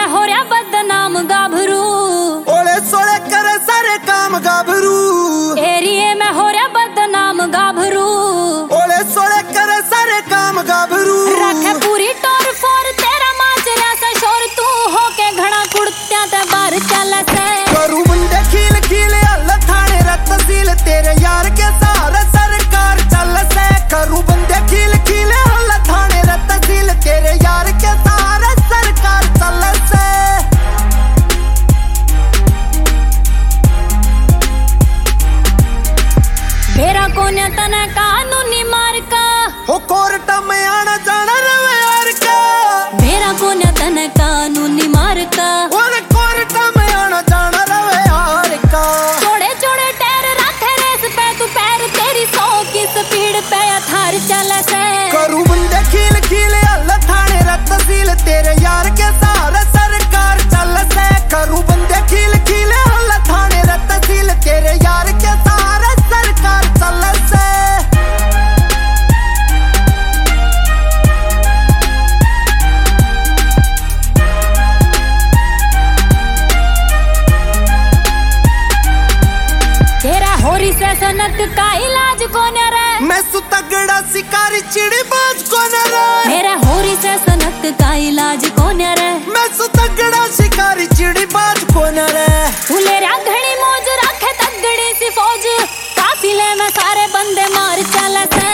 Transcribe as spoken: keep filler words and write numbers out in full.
में हो रहा बदनाम गाभरू, ओले सोले करे सारे काम गाभरू। एरिए में हो रहा बदनाम गाभरू, ओले सोले करे सारे काम गाभरू। रखे पूरी टोर फोर तेरा माचरा सा शोर, तू होके घड़ा कुड़त्या ते बाहर चल से। करू मुंडे खील खील अल्लाह थाने रत तहसील, तेरे यार के सहारे सरकार चल से। करू बंदे खील खील अल्लाह थाने रत तहसील, तेरे यार के सहारे सरकार चल से। मेरा कोन्या तना कानूनी मार का, हो कोर्ट में आना जाना रवे यार का। मेरा कोन्या तना कानूनी मार का, ओले कोर्ट में आना जाना रवे यार का। छोड़े छोड़े टैर रखे रेस पे तू पैर, तेरी सौ की स्पीड पे थार चल से। करू बंदे खील खील अल्लाह थाने रत तहसील, तेरे यार के सहारे सरकार चल से। करू बंदे खील खील अल्लाह थाने रत तहसील, तेरे यार के सहारे सरकार चल से। तेरा होरी से सनक का इलाज कौन रे, मैं सु तगड़ा शिकारी चिड़ी बाज कौन रे। मेरा होरी से सनक का इलाज कौन रे, मैं सु तगड़ा शिकारी चिड़ी बाज कौन रे। फुलेरा घड़ी मौज रखे तगड़ी सी फौज, काफिले में सारे बंदे मार चल से।